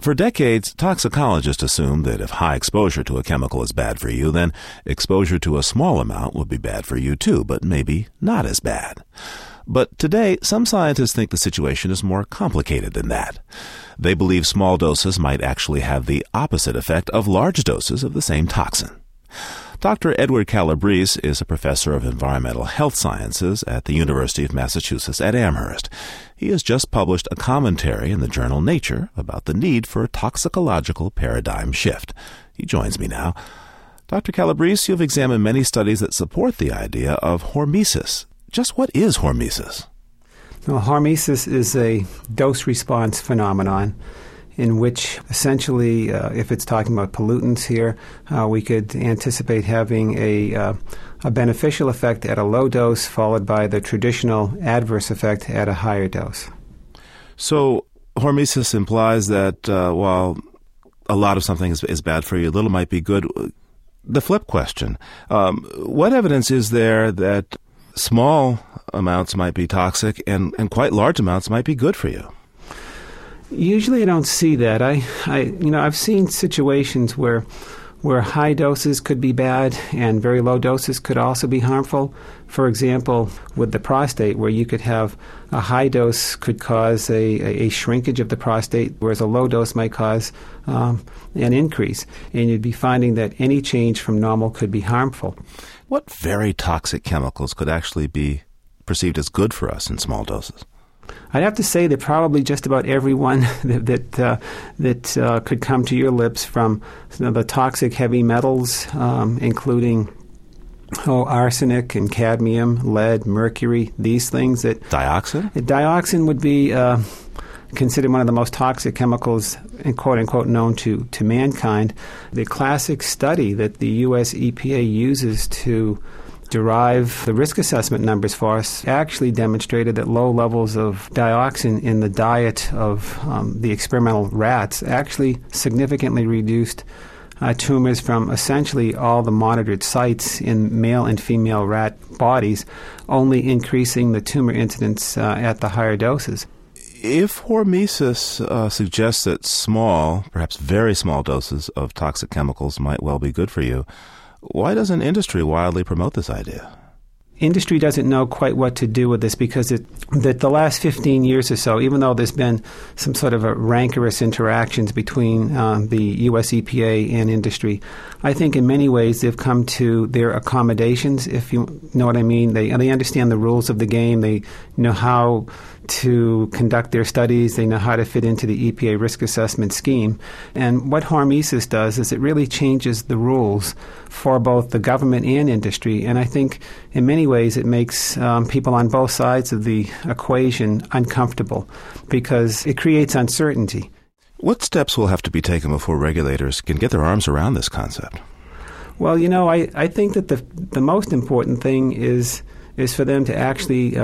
For decades, toxicologists assumed that if high exposure to a chemical is bad for you, then exposure to a small amount would be bad for you too, but maybe not as bad. But today, some scientists think the situation is more complicated than that. They believe small doses might actually have the opposite effect of large doses of the same toxin. Dr. Edward Calabrese is a professor of environmental health sciences at the University of Massachusetts at Amherst. He has just published a commentary in the journal Nature about the need for a toxicological paradigm shift. He joins me now. Dr. Calabrese, you've examined many studies that support the idea of hormesis. Just what is hormesis? Well, hormesis is a dose-response phenomenon in which essentially, if it's talking about pollutants here, we could anticipate having a beneficial effect at a low dose followed by the traditional adverse effect at a higher dose. So hormesis implies that while a lot of something is bad for you, a little might be good. The flip question, what evidence is there that small amounts might be toxic and quite large amounts might be good for you? Usually I don't see that. I've seen situations where high doses could be bad and very low doses could also be harmful. For example, with the prostate, where you could have a high dose could cause a shrinkage of the prostate, whereas a low dose might cause an increase. And you'd be finding that any change from normal could be harmful. What very toxic chemicals could actually be perceived as good for us in small doses? I'd have to say that probably just about everyone that could come to your lips, from the toxic heavy metals, including arsenic and cadmium, lead, mercury, these things. Dioxin? Dioxin would be considered one of the most toxic chemicals, quote-unquote, known to mankind. The classic study that the U.S. EPA uses to derive the risk assessment numbers for us actually demonstrated that low levels of dioxin in the diet of the experimental rats actually significantly reduced tumors from essentially all the monitored sites in male and female rat bodies, only increasing the tumor incidence at the higher doses. If hormesis suggests that small, perhaps very small doses of toxic chemicals might well be good for you, why doesn't industry wildly promote this idea? Industry doesn't know quite what to do with this because the last 15 years or so, even though there's been some sort of a rancorous interactions between the U.S. EPA and industry, I think in many ways they've come to their accommodations, if you know what I mean. They understand the rules of the game. They know how to conduct their studies. They know how to fit into the EPA risk assessment scheme. And what hormesis does is it really changes the rules for both the government and industry. And I think in many ways it makes people on both sides of the equation uncomfortable because it creates uncertainty. What steps will have to be taken before regulators can get their arms around this concept? Well, I think that the most important thing is for them to actually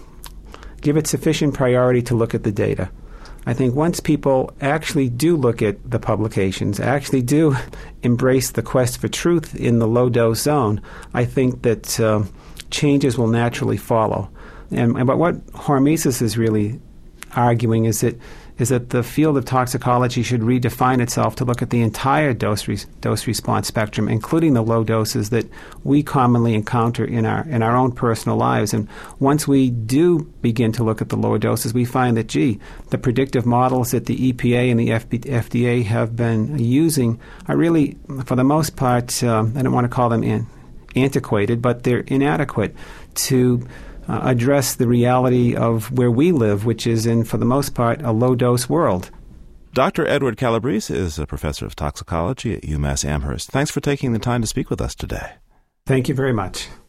give it sufficient priority to look at the data. I think once people actually do look at the publications, actually do embrace the quest for truth in the low-dose zone, I think that changes will naturally follow. But what hormesis is really arguing is that the field of toxicology should redefine itself to look at the entire dose-response spectrum, including the low doses that we commonly encounter in our own personal lives. And once we do begin to look at the lower doses, we find that, the predictive models that the EPA and the FDA have been using are really, for the most part, I don't want to call them antiquated, but they're inadequate to address the reality of where we live, which is in, for the most part, a low-dose world. Dr. Edward Calabrese is a professor of toxicology at UMass Amherst. Thanks for taking the time to speak with us today. Thank you very much.